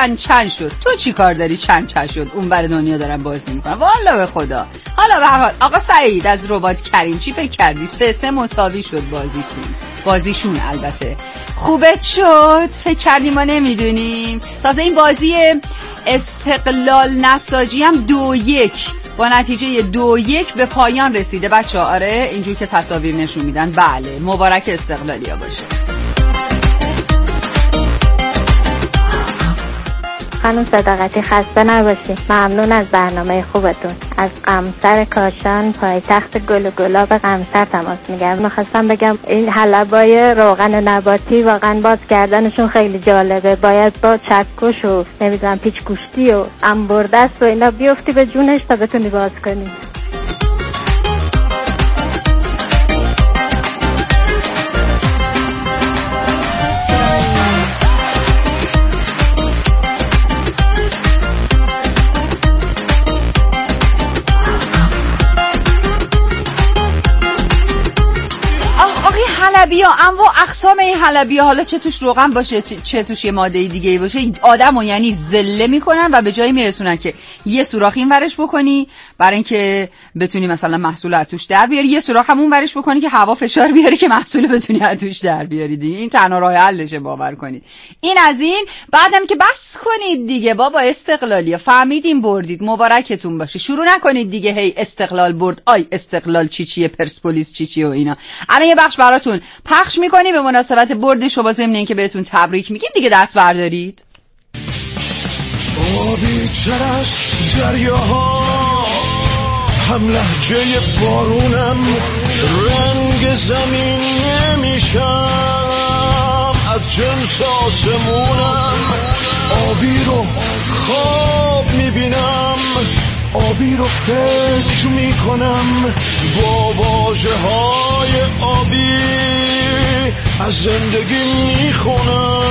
چند شد. تو چی کار داری چند شد؟ اون بر دنیا دارن بازی میکنن والله به خدا. حالا به هر حال آقا سعید از ربات کریم چی فکر کردی؟ 3-3 مساوی شد بازیشون. البته خوبت شد. فکر کردی ما نمیدونیم؟ تازه این بازی استقلال نساجی هم 2-1 با نتیجه 2-1 به پایان رسیده بچه‌ها. آره اینجور که تصاویر نشون میدن. بله مبارک استقلالیا باشه. خانم صداقتی خسته نباشی. ممنون از برنامه خوبتون. از قمصر کاشان پایتخت گل و گلاب قمصر تماس میگم. میخواستم بگم این حلبای روغن نباتی واقعا باز کردنشون خیلی جالبه. باید با چکش و نمیدونم پیچ گوشتی و انبردست و اینا بیفتی به جونش تا بتونی باز کنی. حلبی ها انواع اقسام این حلبی ها، حالا چه توش روغن باشه چه توش یه ماده دیگه باشه، آدمو یعنی زله میکنن و به جایی میرسونن که یه سوراخ این ورش بکنی برای اینکه بتونی مثلا محصول از توش در بیاری، یه سوراخ هم اون ورش بکنی که هوا فشار بیاره که محصول بتونی از توش در بیاری دیگه. این تنها راه حلشه، باور کنید. این از این. بعدم که بس کنید دیگه بابا، استقلالیا فهمیدین بردید، مبارکتون باشه. شروع نکنید دیگه هی استقلال برد، آی استقلال چیه، پرسپولیس چیه و اینا. الان یه بخش براتون پخش میکنی به مناسبت برد شما، ضمن اینکه بهتون تبریک میگیم دیگه دست بردارید. آبی چرس دریاها، هم لهجه بارونم، رنگ زمین نمیشم، از جنس آسمونم. آبی رو خواب میبینم، آبی رو فکر میکنم، با واژه های آبی از زندگی میخونم،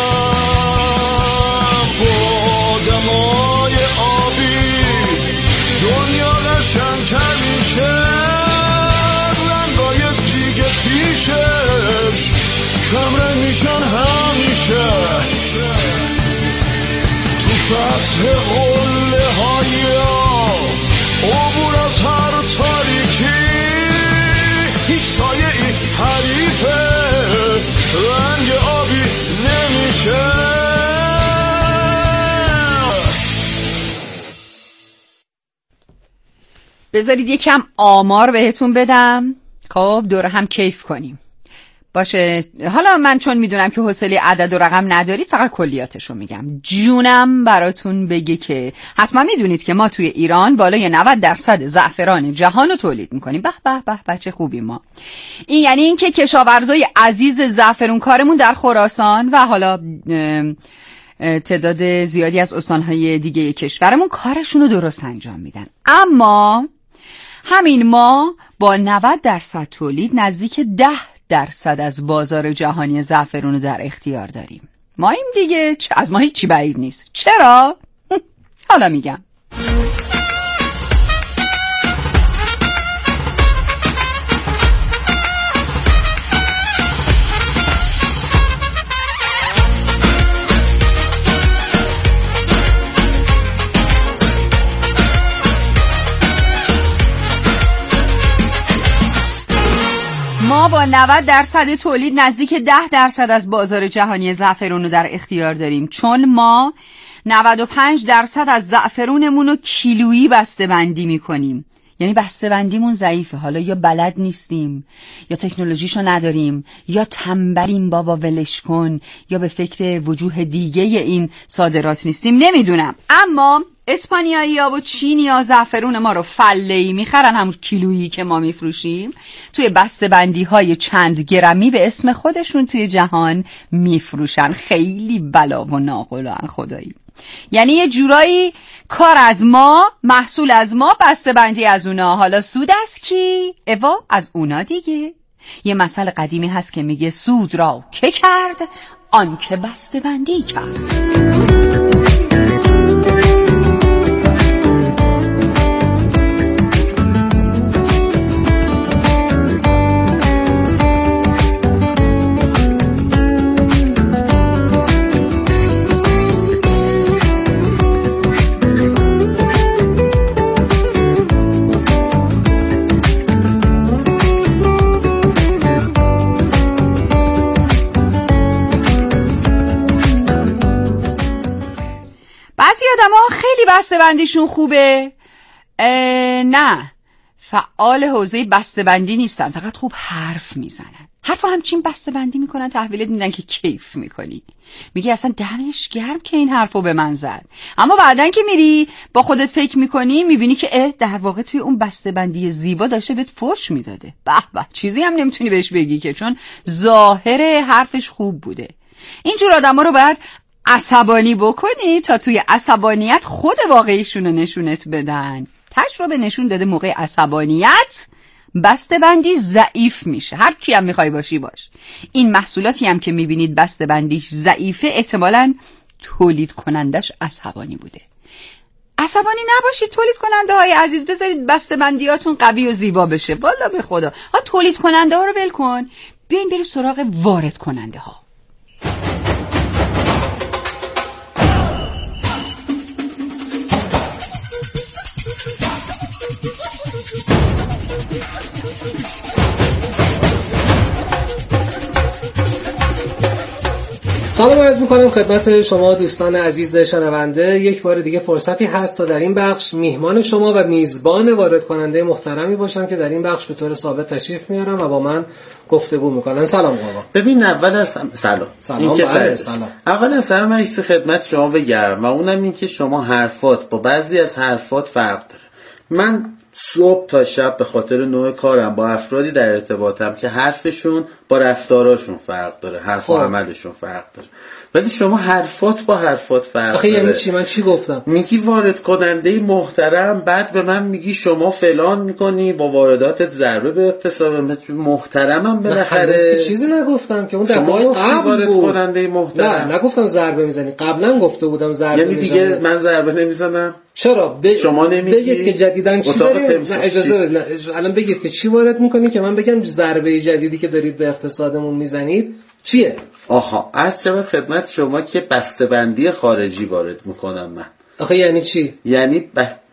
با آدمای آبی دنیا قشنگ‌تر میشه، رنگای دیگه پیشش کمرنگ میشن همیشه، تو فتح قله های عبور از هر تاریکی، هیچ سایه ای حریفه رنگ آبی نمیشه. بذارید یکم آمار بهتون بدم، خب دور هم کیف کنیم باشه. حالا من چون میدونم که حوصله عدد و رقم ندارید، فقط کلیاتشو میگم. جونم براتون بگه که حتما میدونید که ما توی ایران بالای 90% زعفران جهان رو تولید میکنیم. به به به به چه خوبی ما. این یعنی این که کشاورزای عزیز زعفرون کارمون در خراسان و حالا تعداد زیادی از استانهای دیگه کشورمون کارشون رو درست انجام میدن. اما همین ما با 90% تولید نزدیک 10% از بازار جهانی زعفرون رو در اختیار داریم. ما این دیگه از ما هیچی بعید نیست. چرا؟ حالا میگم. ما با 90% تولید نزدیک 10% از بازار جهانی زعفرون رو در اختیار داریم، چون ما 95% از زعفرونمون رو کیلویی بسته بندی میکنیم. یعنی بسته بندیمون ضعیفه، حالا یا بلد نیستیم یا تکنولوژیشو نداریم یا تنبلیم بابا ولش کن، یا به فکر وجوه دیگه این صادرات نیستیم، نمیدونم. اما اسپانیایی‌ها و چینی‌ها زعفرون ما رو فله‌ای میخرن، همون کیلویی که ما میفروشیم، توی بسته‌بندی‌های چند گرمی به اسم خودشون توی جهان میفروشن. خیلی بلا و ناقلان خدایی. یعنی یه جورایی کار از ما، محصول از ما، بسته‌بندی از اونا. حالا سود از کی؟ اوا از اونا دیگه. یه مثل قدیمی هست که میگه سود را که کرد آن که بسته‌بندی کرد. بعضی آدم ها خیلی بسته‌بندیشون خوبه. نه، فعال حوزه بسته‌بندی نیستن، فقط خوب حرف میزنن. حرف همچین بسته‌بندی میکنن، تحویلت میدن که کیف میکنی، میگی اصلا دمش گرم که این حرفو به من زد. اما بعدن که میری با خودت فکر میکنی، میبینی که در واقع توی اون بسته‌بندی زیبا داشته بهت فحش میداده. به به، چیزی هم نمیتونی بهش بگی که، چون ظاهر حرفش خوب بوده. اینجور آدما رو باید عصبانی بکنی تا توی عصبانیت خود واقعیشون رو نشونت بدن. تجربه نشون داده موقع عصبانیت بسته‌بندی ضعیف میشه. هر کی هم میخوای باشی باش. این محصولاتی هم که میبینید بسته‌بندیش ضعیفه، احتمالاً تولید کنندش عصبانی بوده. عصبانی نباشید تولید کننده های عزیز، بذارید بسته‌بندیاتون قوی و زیبا بشه. والا به خدا، تولید کننده ها رو ول کن، بیاین بریم سراغ وارد کننده ها. سلام عرض می‌کنم خدمت شما دوستان عزیز شنونده. یک بار دیگه فرصتی هست تا در این بخش میهمان شما و میزبان وارد کننده محترمی باشم که در این بخش به طور ثابت تشریف میارم و با من گفتگو میکنن. سلام آقا. ببین اول از سلام. سلام. اول از همه من چیزی خدمت شما بگم و اونم این که شما حرفات با بعضی از حرفات فرق داره. من صبح تا شب به خاطر نوع کارم با افرادی در ارتباطم که حرفشون با رفتاراشون فرق داره، حرف و عملشون فرق داره، ولی شما حرفات با حرفات فرق داره. یعنی چی؟ من چی گفتم؟ میگی وارد کننده محترم، بعد به من میگی شما فلان میکنی، با وارداتت ضربه به اقتصاد محترمم بالاخره. که چیزی نگفتم که اون دفعه قبل وارد کننده محترم. نه نگفتم ضربه میزنی، قبلا گفته بودم ضربه یعنی دیگه میزنی. من ضربه نمیزنم؟ چرا؟ شما نمیگی؟ بگید که جدیدن چی دارید؟ نه اجازه بده. الان بگید که چی وارد میکنی که من بگم ضربه جدیدی که دارید به اقتصادمون میزنید چیه؟ آها، عرض شود خدمت شما که بسته‌بندی خارجی وارد میکنم من. آخه یعنی چی؟ یعنی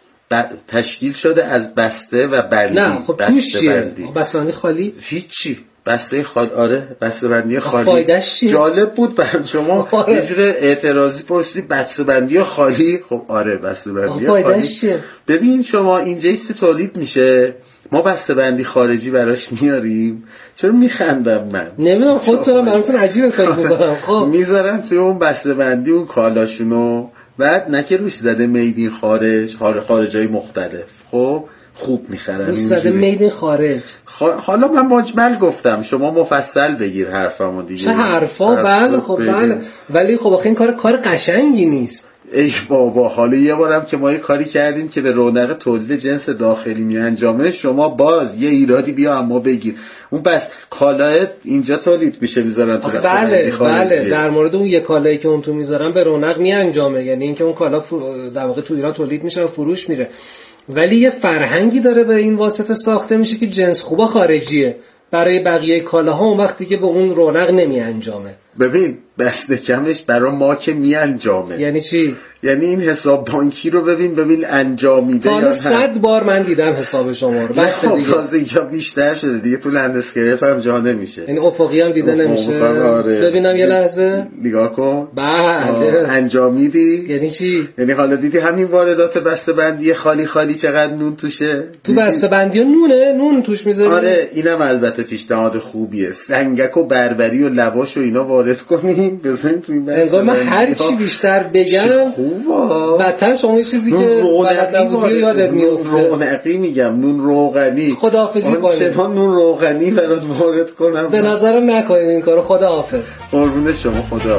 تشکیل شده از بسته و بندی. نه خب توش چیه؟ بسته‌بندی خالی؟ هیچی. بسته خالی. آره بسته‌بندی خالی. فایدهش چیه؟ جالب بود برای شما. یه جور اعتراضی پرسیدی بسته‌بندی خالی. خب آره بسته‌بندی خالی. فایدهش چیه؟ ببین شما اینجا ایست تولید میشه، ما بسته‌بندی خارجی براش میاریم. چرا میخندم من؟ نمیدونم، خودتونم براتون عجیبه فکر میکنم. خب میذارم توی اون بسته‌بندی اون کالاشونو، بعد نه که روش زده میدین خارج، خارجای مختلف. خب خوب میخرن روش زده میدین خارج. حالا من مجمل گفتم، شما مفصل بگیر حرفمو دیگه. چه حرفا؟ بله خب بله، ولی خب آخه این کار قشنگی نیست. ای بابا، حالا یه بارم که ما یه کاری کردیم که به رونق تولید جنس داخلی می انجامه، شما باز یه ایرادی بیا اما بگیر. اون بس کالای اینجا تولید میشه میذارن تو بله در مورد اون یه کالایی که اون تو میذارن به رونق می انجامه، یعنی اینکه اون کالا در واقع تو ایران تولید میشه و فروش میره، ولی یه فرهنگی داره به این واسطه ساخته میشه که جنس خوبا خارجیه، برای بقیه کالاها اون وقتی که به اون رونق نمی انجامه. ببین بسته کمش برای ما که می انجامه. یعنی چی؟ یعنی این حساب بانکی رو ببین انجامیده یا نه. 100 بار من دیدم حساب شما رو. بس دیگه تازه یا بیشتر شده دیگه، تو لندسکیپ هم جا نمیشه. یعنی افقی هم دیده نمیشه. آره. ببینم یه لحظه. نگاه کن. بله. انجامیدی؟ یعنی چی؟ یعنی حالا دیدی همین واردات بسته‌بندی خالی چقدر نون توشه؟ تو بسته‌بندی نون توش میذاری؟ آره اینم البته پیشنهاد خوبیه. سنگک و بربری و لواش و اینا وارد کنیم بذاریم تو این بسته‌بندی. من هر چی بیشتر بگم بدتر شما یه چیزی که بلد نبودی یادت میفته. رونقی میگم، نون روغنی. خداحافظی کنید. چرا نون روغنی برات وارد کنم؟ به نظرم نکنید این کارو. خداحافظ. قربون شما. خدا.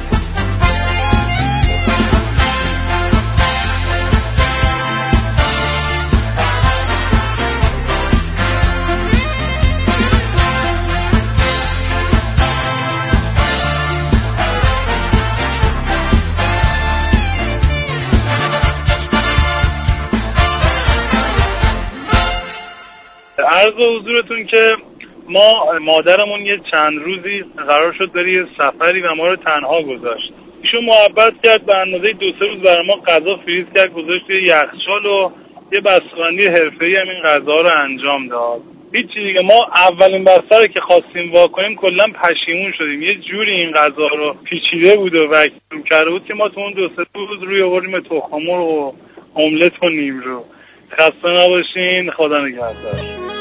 عرض حضورتون که مادرمون یه چند روزی قرار شد بره یه سفری و ما رو تنها گذاشت. ایشون محبت کرد، به اندازه 2-3 روز برای ما غذا فریز کرد، گذاشت توی یخچال و یه بسته‌بندی حرفه‌ای هم این غذا رو انجام داد. هیچی دیگه. ما اولین بسته رو که خواستیم واکنیم کلا پشیمون شدیم. یه جوری این غذا رو پیچیده بود و وکیل کرده بود که ما تو اون 2-3 روز روی آوردیم تخم مرغ و املت و نیمرو. خسته نباشین، خدا نگهدار.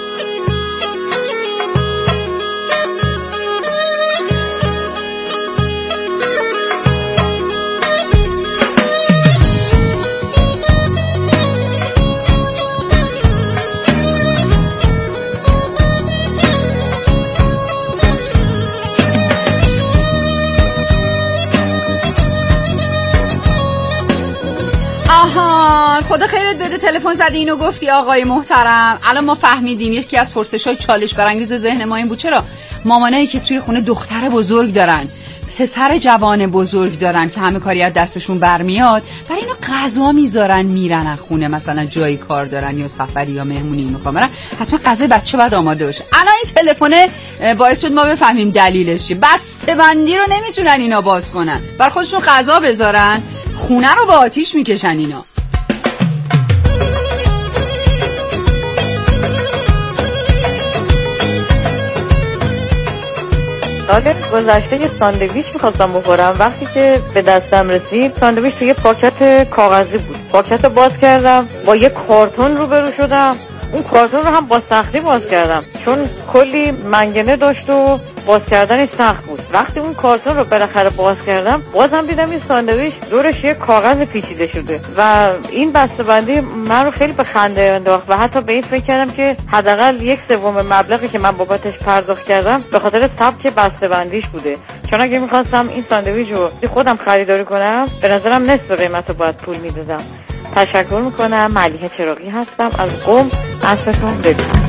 آها، خدا خیرت بده، تلفن زدی اینو گفتی آقای محترم. الان ما فهمیدیم یکی از پرسش‌های چالش برانگیز ذهن ما این بود چرا مامانایی که توی خونه دختر بزرگ دارن، پسر جوان بزرگ دارن که همه کاری از دستشون برمیاد، برای اینو غذا میذارن میرن از خونه، مثلا جایی کار دارن یا سفری یا مهمونی میخوام برن، حتما غذای بچه باید آماده باشه. الان این تلفن باعث شد ما بفهمیم دلیلش چیه. بسته‌بندی رو نمیتونن اینا باز کنن، بر خودشون غذا بذارن، خونه رو با آتیش میکشن اینا. سال گذشته یه ساندویچ میخواستم بخورم. وقتی که به دستم رسید ساندویچ توی پاکت کاغذی بود. پاکت رو باز کردم، با یه کارتون روبرو شدم. اون کارتون رو هم با سختی باز کردم چون کلی منگنه داشت و باز کردنش سخت بود. وقتی اون کارتون رو بالاخره باز کردم بازم دیدم این ساندویچ دورش یه کاغذ پیچیده شده و این بسته‌بندی من رو خیلی به خنده انداخت و حتی به این فکر کردم که حداقل 1/3 مبلغی که من بابتش پرداخت کردم به خاطر سبک بسته‌بندیش بوده. چون اگه می‌خواستم این ساندویچ رو خودم خریداری کنم به نظرم نصف قیمت رو باید پول می‌دادم. تشکر میکنم. ملیحه چراغی هستم از قم. عصرتون ببینم.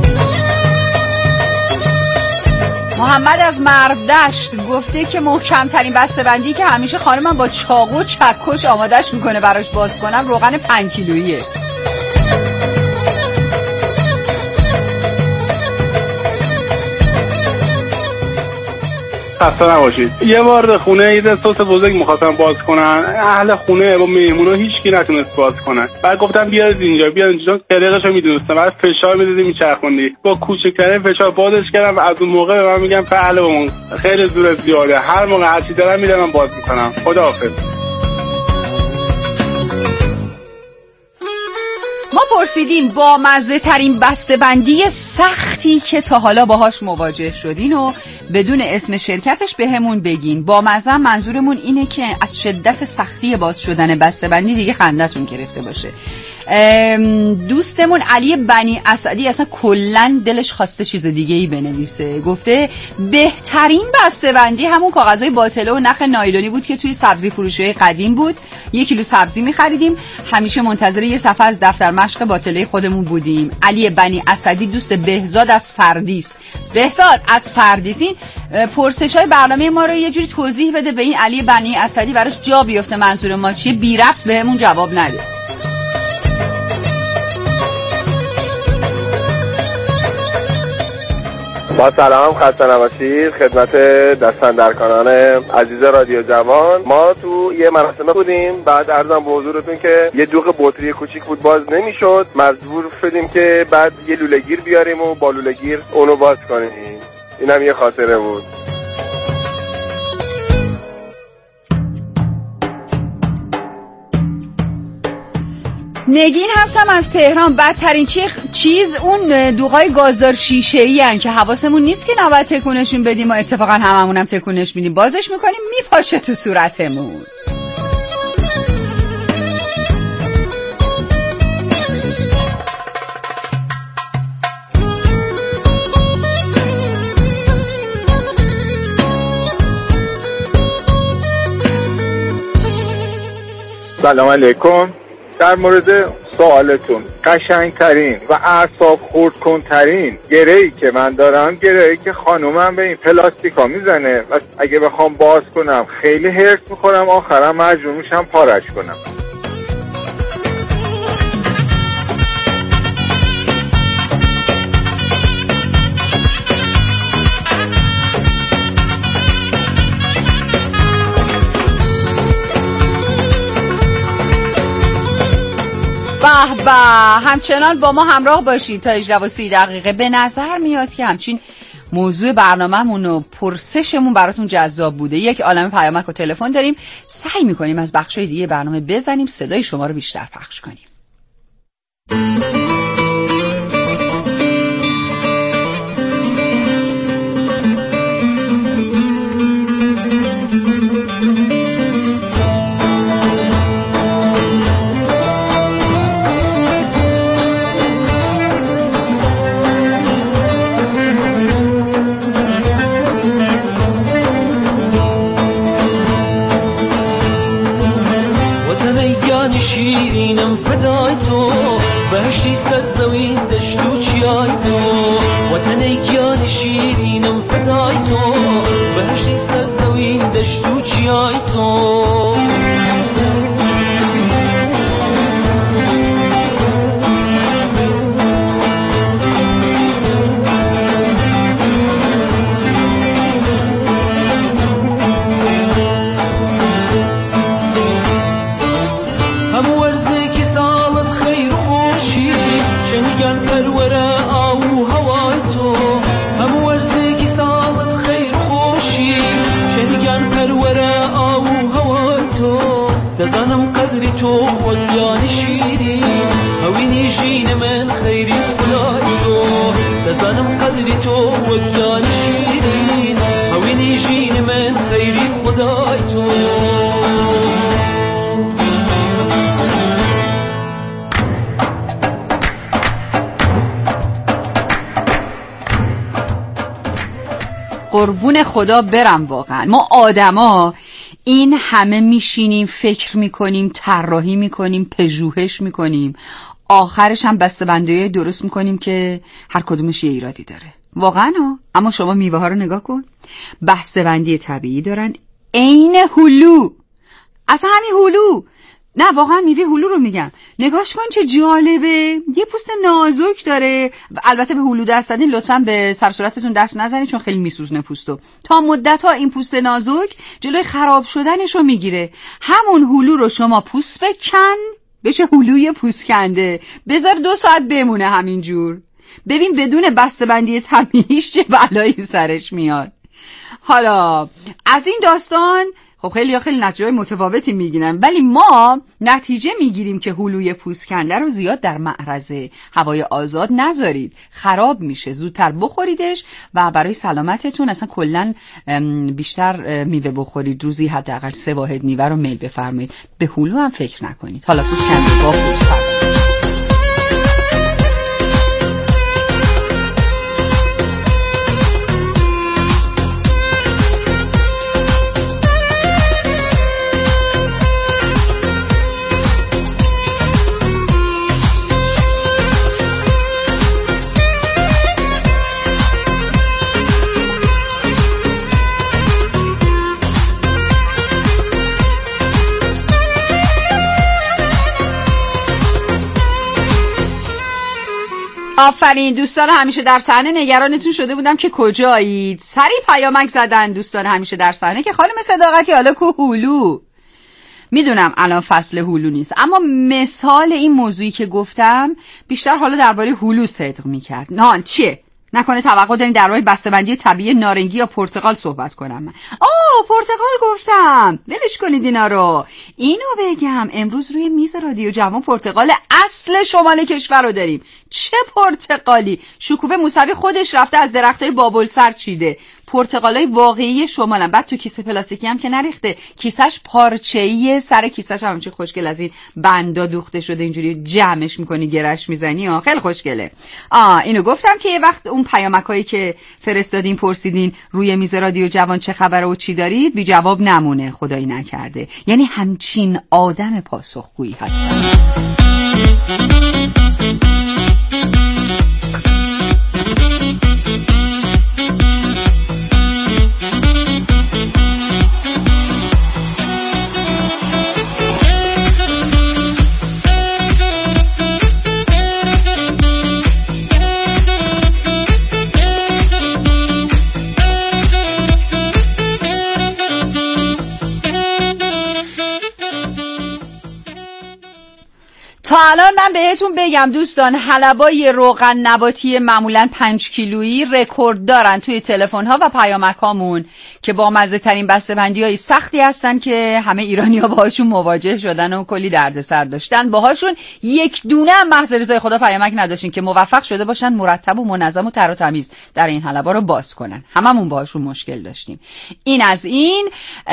محمد از مرودشت گفته که محکم‌ترین بسته‌بندی که همیشه خانمم با چاقو و چکش آمادش میکنه براش باز کنم روغن 5 کیلوییه. خسته نباشید. یه بار خونه یه سس بزرگ می‌خواستم باز کنن، اهل خونه با مهمونا هیچکی نتونست باز کنن. بعد گفتم بیاد اینجا طریقشو میدونستم، بعد فشار میدادی میچرخوندی، با کوچکترین فشار بازش کردم و از اون موقع به من میگم پهلوان خیلی زور زیاده، هر موقع هرچی دارم میدم باز میکنم. خداحافظ. ما پرسیدیم با مزه ترین بسته‌بندی سختی که تا حالا باهاش مواجه شدین و بدون اسم شرکتش به همون بگین. با مزه منظورمون اینه که از شدت سختی باز شدن بسته‌بندی دیگه خندتون گرفته باشه. دوستمون علی بنی اسدی اصلا کلن دلش خواسته چیز دیگه ای بنویسه. گفته بهترین بسته‌بندی همون کاغذهای باطله و نخ نایلونی بود که توی سبزی فروشی‌های قدیم بود. 1 کیلو سبزی می‌خریدیم، همیشه منتظر یه صفحه از دفتر مشق باطله خودمون بودیم. علی بنی اسدی دوست بهزاد از فردیس. بهزاد از فردیس، این پرسش‌های برنامه ما رو یه جوری توضیح بده به این علی بنی اسدی براش جا بیفته منظور ما چیه، بی ربط بهمون جواب نده. با سلام، خسته نباشید خدمت دستاندرکاران عزیز رادیو جوان. ما تو یه مراسم بودیم، بعد عرضم به حضورتون که یه دوغ بطری کوچیک بود باز نمیشد، مجبور شدیم که بعد یه لوله‌گیر بیاریم و با لوله‌گیر اونو باز کنیم. اینم یه خاطره بود. نگین هستم از تهران. بدترین چیز اون دوغای گازدار شیشه‌ای هن که حواسمون نیست که نباید تکونشون بدیم و اتفاقا هممونم تکونش میدیم، بازش میکنیم میپاشه تو صورتمون. سلام علیکم. در مورد سوالتون، قشنگترین و اعصاب خورد کنترین گره‌ای که من دارم گره‌ای که خانومم به این پلاستیکا میزنه و اگه بخوام باز کنم خیلی هرس میخورم، آخرم مجبور میشم پارش کنم. به به، همچنان با ما همراه باشید تا 18:30. به نظر میاد که همچین موضوع برنامه‌مون و پرسشمون براتون جذاب بوده. یک عالمه پیامک و تلفن داریم، سعی میکنیم از بخشای دیگه برنامه بزنیم صدای شما رو بیشتر پخش کنیم. شیرینم فدای تو، بهشتی صد زمین دشت و چیای تو. وطن ایگان شیرینم فدای تو، بهشتی صد زمین دشت و چیای تو. دزانم قدری تو وگیان شیرین، هوینی جین من خیری خدای تو. دزانم قدری تو وگیان شیرین، هوینی جین من خیری خدای تو. قربون خدا برم، واقعا ما آدما این همه میشینیم فکر میکنیم، طراحی میکنیم، پژوهش میکنیم، آخرش هم بسته‌بندی درست میکنیم که هر کدومش یه ایرادی داره واقعا. اما شما میوه ها رو نگاه کن، بسته‌بندی طبیعی دارن، عین هلو، اصلا همین هلو، نه واقعا میوه هلو رو میگم، نگاش کن چه جالبه، یه پوست نازک داره. البته به هلو دست زدین لطفاً به سر صورتتون دست نزنید چون خیلی میسوزونه پوستو. تا مدت ها این پوست نازک جلوی خراب شدنش رو میگیره. همون هلو رو شما پوست بکن بشه هلوی پوست کنده، بذار 2 ساعت بمونه همینجور، ببین بدون بسته‌بندی طبیعیش چه بلایی سرش میاد. حالا از این داستان خب خیلی نتیجه متفاوتی میگیرن، ولی ما نتیجه میگیریم که هلوی پوست کنده رو زیاد در معرض هوای آزاد نذارید، خراب میشه، زودتر بخوریدش و برای سلامتتون اصلا کلا بیشتر میوه بخورید، روزی حداقل 3 واحد میوه رو میل بفرمایید، به هلو هم فکر نکنید. حالا پوست کنده با پوست کنده. آفرین دوستان همیشه در صحنه، نگرانتون شده بودم که کجایید. سری پیامک زدن دوستان همیشه در صحنه که خانم صداقتی حالا کو هلو. میدونم الان فصل هلو نیست، اما مثال این موضوعی که گفتم بیشتر حالا درباره هلو صدق میکرد. نه چیه؟ نکنه توقع دارین درباره بسته‌بندی طبیعی نارنگی یا پرتقال صحبت کنم من؟ پرتقال گفتم، ولش کنید اینا رو. اینو بگم امروز روی میز رادیو جوان پرتقال اصل شمال کشور رو داریم. چه پرتقالی! شکوفه موسوی خودش رفته از درختای بابلسر چیده. پرتقالای واقعی شمالن، بعد تو کیسه پلاستیکی هم که نریخته، کیسش پارچه‌ایه، سر کیسش هم چه خوشگل از این بندا دوخته شده، اینجوری جمعش میکنی گرش میزنی، خیلی خوشگله. اینو گفتم که یه وقت اون پیامکایی که فرستادین پرسیدین روی میز رادیو جوان چه خبره و چی دارید، بی جواب نمونه خدایی نکرده. یعنی همچین آدم پاسخگویی هستم. تا الان من بهتون بگم دوستان، حلبای روغن نباتی معمولاً 5 کیلویی رکورد دارن توی تلفن‌ها و پیامک‌هامون که با مزه ترین بسته‌بندی‌های سختی هستن که همه ایرانی‌ها باهاشون مواجه شدن و کلی دردسر داشتن باهاشون. یک دونه هم محض رضای خدا پیامک نداشتین که موفق شده باشن مرتب و منظم و تر و تمیز در این حلبا رو باز کنن. هممون باهاشون مشکل داشتیم. این از این.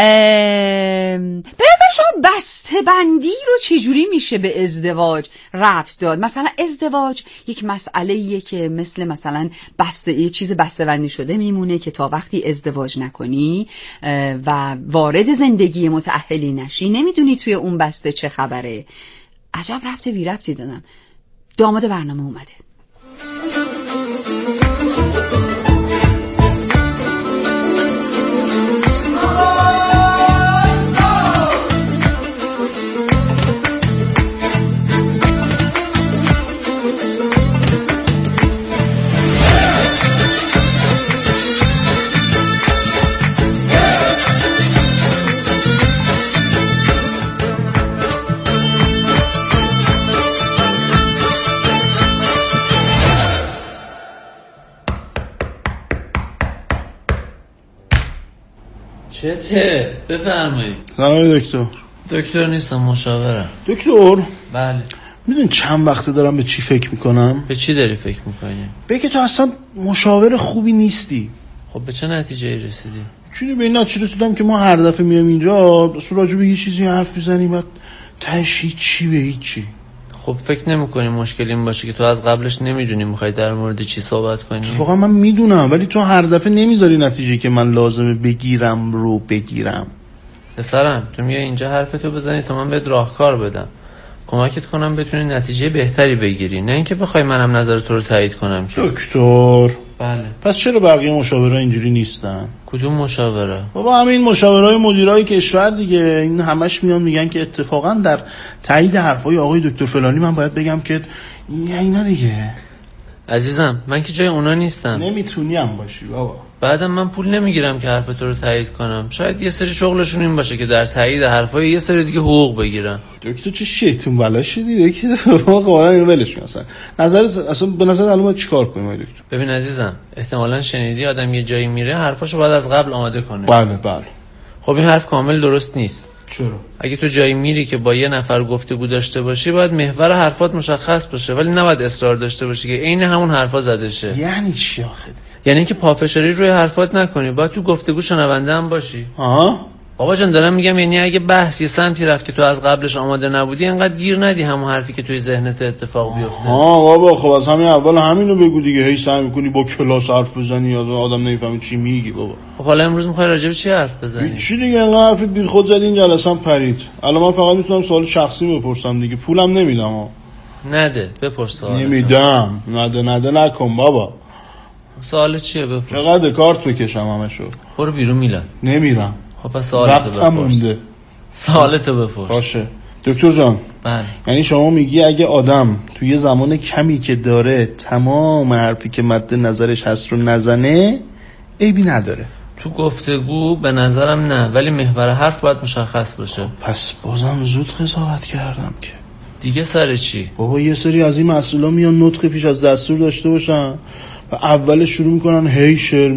به نظر شما بسته‌بندی رو چجوری میشه به ازدواج ربط داد؟ مثلا ازدواج یک مسئله‌ایه که مثلا یه چیز بسته‌بندی شده میمونه که تا وقتی ازدواج نکنی و وارد زندگی متأهلی نشی نمیدونی توی اون بسته چه خبره. عجب ربط بی ربطی دادم. داماد برنامه اومده. چته؟ بفرمایید. سلام دکتر. دکتر نیستم، مشاورم. دکتر؟ بله. میدونی چند وقته دارم به چی فکر میکنم؟ به چی داری فکر میکنی؟ بگه تو اصلا مشاور خوبی نیستی. خب به چه نتیجه رسیدی؟ چونی به این نتیجه رسیدم که ما هر دفعه میام اینجا راجع به یه چیزی حرف میزنیم بعد تهش هیچی به هیچی. خب فکر نمی‌کنی مشکل این باشه که تو از قبلش نمیدونی میخوای در مورد چی صحبت کنی؟ واقعا من میدونم، ولی تو هر دفعه نمیذاری نتیجه که من لازمه بگیرم رو بگیرم. پسرم تو میای اینجا حرفتو بزنی تا من بهت راهکار بدم، کمکت کنم بتونی نتیجه بهتری بگیری، نه اینکه بخوای منم نظر تو رو تایید کنم که. دکتر بله. پس چرا بقیه مشاورا اینجوری نیستن؟ کدوم مشاوره؟ بابا همین مشاورای مدیرای کشور دیگه، این همش میان میگن که اتفاقا در تایید حرفای آقای دکتر فلانی من باید بگم که اینا دیگه. عزیزم من که جای اونا نیستم. نمیتونی هم باشی بابا. بعدم من پول نمیگیرم که حرف تو رو تایید کنم. شاید یه سری شغلشون این باشه که در تایید حرفای یه سری دیگه حقوق بگیرن. دکتر چه شیطون بلا شدی دکتر؟ واقعا اینو ولش کن. اصلا به نظر الان چیکار کنیم دکتر؟ ببین عزیزم، احتمالاً شنیدی آدم یه جایی میره حرفاشو باید از قبل آماده کنه. بله. خب این حرف کامل درست نیست. چرا؟ اگه تو جایی میری که با یه نفر گفتگو داشته باشی باید محور حرفات مشخص باشه، ولی نباید اصرار داشته باشی که عین همون حرفا زده شه. یعنی چی آخه؟ یعنی اینکه پافشاری روی حرفات نکنی، باید تو گفتگو شنونده هم باشی. بابا جان دارم میگم یعنی اگه بحث یه سمتی رفت که تو از قبلش آماده نبودی انقدر گیر ندی همون حرفی که توی ذهنت اتفاق بیفته. بابا خب از همین اول همینو بگو دیگه، هی سعی میکنی با کلاس حرف بزنی یا آدم نمیفهمه چی میگی بابا. خب حالا امروز میخوای راجع به چی حرف بزنی؟ چی دیگه انقدر حرف بی خود زدی این جلسه پرید. الان من فقط میتونم سوال شخصی بپرسم دیگه، پولم نمیدم نده بپرس. نمیدم. نده نکن بابا. سوال چیه بپرس؟ چقدر کارت بکشم همشو؟ برو بیرون میلاد. نمیرم. خب پس سوالتو بپرس. سوالتو بپرس. باشه دکتر جان. بله. یعنی شما میگی اگه آدم توی زمان کمی که داره تمام حرفی که مد نظرش هست رو نزنه عیبی نداره؟ تو گفتگو به نظرم نه، ولی محور حرف باید مشخص باشه. پس بازم زود قضاوت کردم که دیگه سر چی؟ بابا یه سری از این مسئولا میان نطق پیش از دستور داشته باشن و اول شروع میکنن هی شعر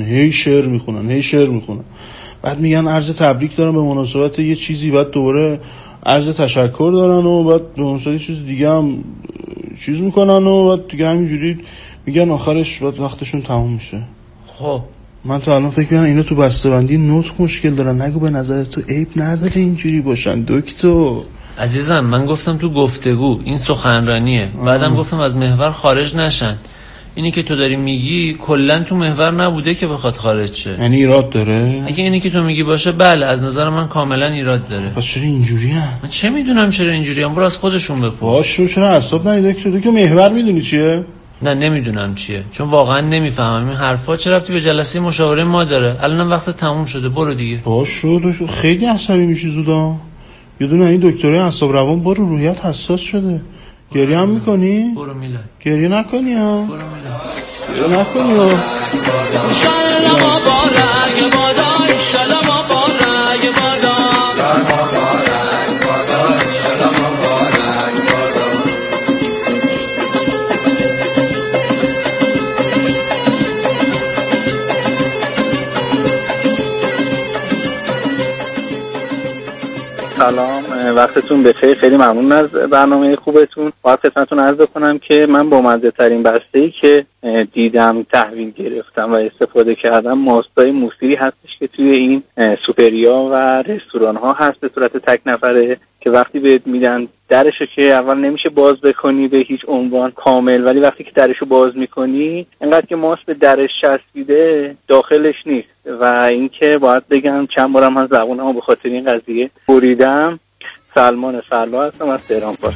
میخونن، بعد میگن عرض تبریک دارن به مناسبت یه چیزی، بعد دوباره عرض تشکر دارن و بعد به مناسبت چیز دیگه هم چیز میکنن و بعد دیگه همینجوری میگن آخرش بعد وقتشون تموم میشه. خب من تا الان فکر میکنم اینا تو بسته‌بندی نطق مشکل دارن. نگو به نظر تو عیب نداره اینجوری باشن دکتر؟ عزیزم من گفتم تو گفتگو این سخنرانیه، بعدم گفتم از محور خارج نشن. اینی که تو داری میگی کلا تو محور نبوده که بخواد خارج شه. یعنی ایراد داره؟ اگه اینی که تو میگی باشه بله از نظر من کاملا ایراد داره. پس چرا اینجوریه؟ من چه میدونم چرا اینجوریه، برو از خودشون بپرس. باشه چرا حساب ندید دکتر محور میدونی چیه؟ نه نمیدونم چیه، چون واقعا نمیفهمم این حرفا چه ربطی به جلسه مشاوره ما داره. الان وقت تموم شده، برو دیگه. باشه دکتر خیلی عصبی میشی زودا. یه دونه این دکتره اعصاب روان با روحیت حساس شده. گریه هم میکنی؟ برو میلاد. گریه نکنی ها. برو میلاد. گریه نکنی ها. سلام، وقتتون بخیر. خیلی ممنون از برنامه خوبتون. باید خدمتتون عرض کنم که من با مزه ترین بسته‌ای که دیدم تحویل گرفتم و استفاده کردم ماستای موسیقی هستش که توی این سوپریا و رستوران ها هست به صورت تک نفره که وقتی بهت میدن درشو که اول نمیشه باز بکنی به هیچ عنوان کامل، ولی وقتی که درشو باز میکنی انقدر که ماست به درش چسبیده داخلش نیست و اینکه باید بگم چند بارم من زبونمو به خاطر این قضیه بریدم. سلمان فرلا هستم از تهران پارس.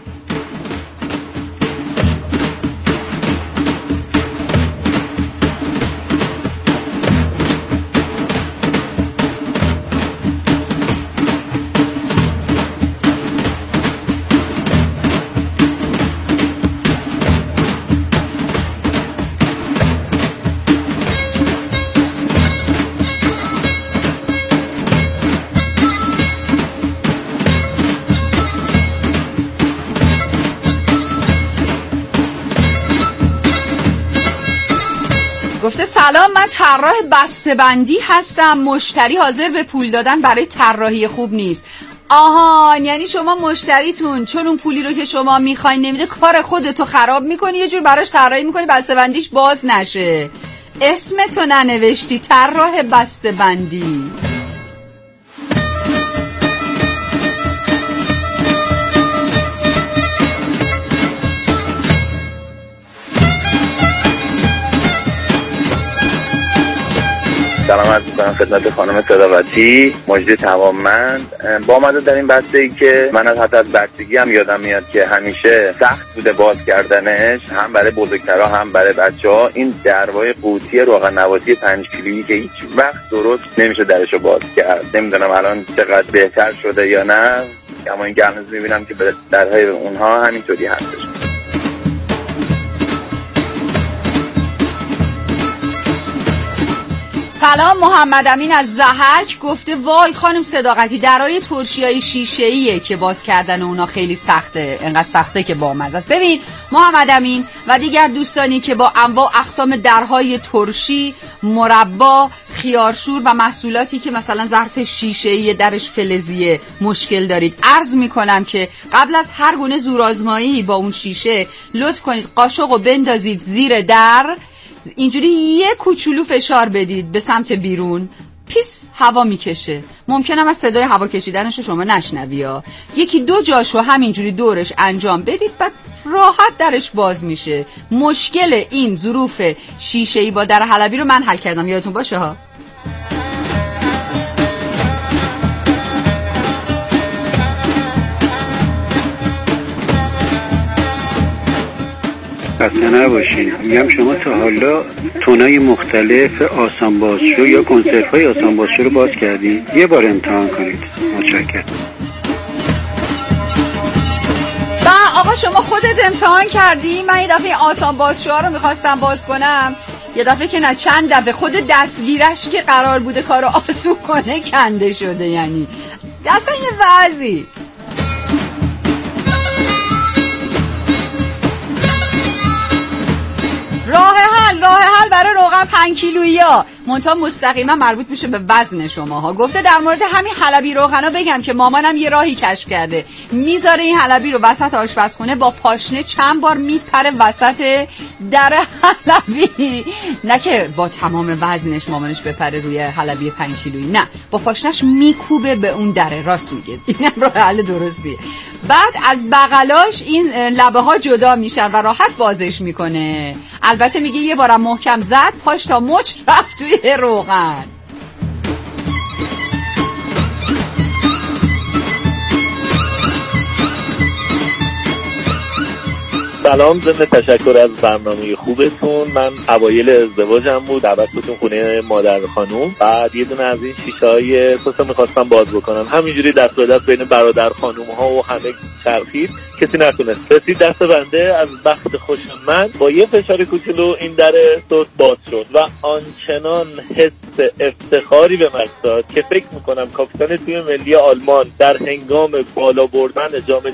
گفته سلام، من طراح بسته‌بندی هستم، مشتری حاضر به پول دادن برای طراحی خوب نیست. آهان، یعنی شما مشتریتون چون اون پولی رو که شما میخواین نمیده کار خودتو خراب میکنی، یه جور براش طراحی میکنی بسته‌بندیش باز نشه. اسمتو ننوشتی، طراح بسته‌بندی. سلام عرض می‌کنم خدمت خانم صداقتی، مجری توانمند. با آمده در این بسته‌ای که من حتی از بچگی هم یادم میاد که همیشه سخت بوده باز کردنش، هم برای بزرگترها هم برای بچه‌ها. این دروای قوطی روغن نباتی 5 کیلویی که هیچ وقت درست نمیشه درشو باز کرد. نمیدونم الان چقدر بهتر شده یا نه، اما این هنوز می‌بینم که درهای اونها همینطوری هستش. سلام، محمد امین از ضحک. گفته وای خانم صداقتی، درای ترشیای شیشه‌ایه که باز کردن اونا خیلی سخته، انقدر سخته که بامزه است. ببین محمد امین و دیگر دوستانی که با انواع اقسام درهای ترشی، مربا، خیارشور و محصولاتی که مثلا ظرف شیشه‌ای درش فلزیه مشکل دارید، عرض میکنم که قبل از هر گونه زورآزمایی با اون شیشه لطف کنید قاشقو بندازید زیر در، اینجوری یه کوچولو فشار بدید به سمت بیرون، پیس هوا میکشه. ممکنه از صدای هوا کشیدنشو شما نشنوی ها. یکی دو جاشو همینجوری دورش انجام بدید، بعد راحت درش باز میشه. مشکل این ظروف شیشه‌ای با در حلبی رو من حل کردم، یادتون باشه ها. خسته نباشین. میگم شما تا حالا تونای مختلف آسان بازشو یا کنسرت‌های آسان بازشو رو باز کردین؟ یه بار امتحان کنید. متشکرم. آقا شما خودت امتحان کردی؟ من یه دفعه آسان بازشوها رو میخواستم باز کنم، یه دفعه که نه چند دفعه، خود دستگیرش که قرار بوده کارو آسون کنه کنده شده. یعنی اصلا یه وضعی. راه حل برای روغن 5 کیلویی منتها مستقیما مربوط میشه به وزن شماها. گفته در مورد همین حلبی روغنا بگم که مامانم یه راهی کشف کرده، میذاره این حلبی رو وسط آشپزخونه با پاشنه چند بار میپره وسط در حلبی، نه که با تمام وزنش مامانش بپره روی حلبی 5 کیلویی، نه، با پاشنش میکوبه به اون دره. راست میگه، اینم راه حل درستیه. بعد از بغلاش این لبه ها جدا میشن و راحت بازش میکنه. البته میگه یه بارم محکم زد، پاش تا مچ رفت توی روغن. سلام، ضمن تشکر از برنامه خوبتون. من اوایل ازدواجم بود، دعوتتون خونه مادر خانوم، بعد یه دونه از این شیشه‌های سس می‌خواستم باز بکنم، همینجوری دست به دست بین برادر خانوم‌ها و همه چرخید، کسی نتونست. رسید دست بنده، از بخت خوش من با یه فشار کوچولو این در سس باز شد و آنچنان حس افتخاری به من داد که فکر می‌کنم کاپیتان تیم ملی آلمان در هنگام بالا بردن جام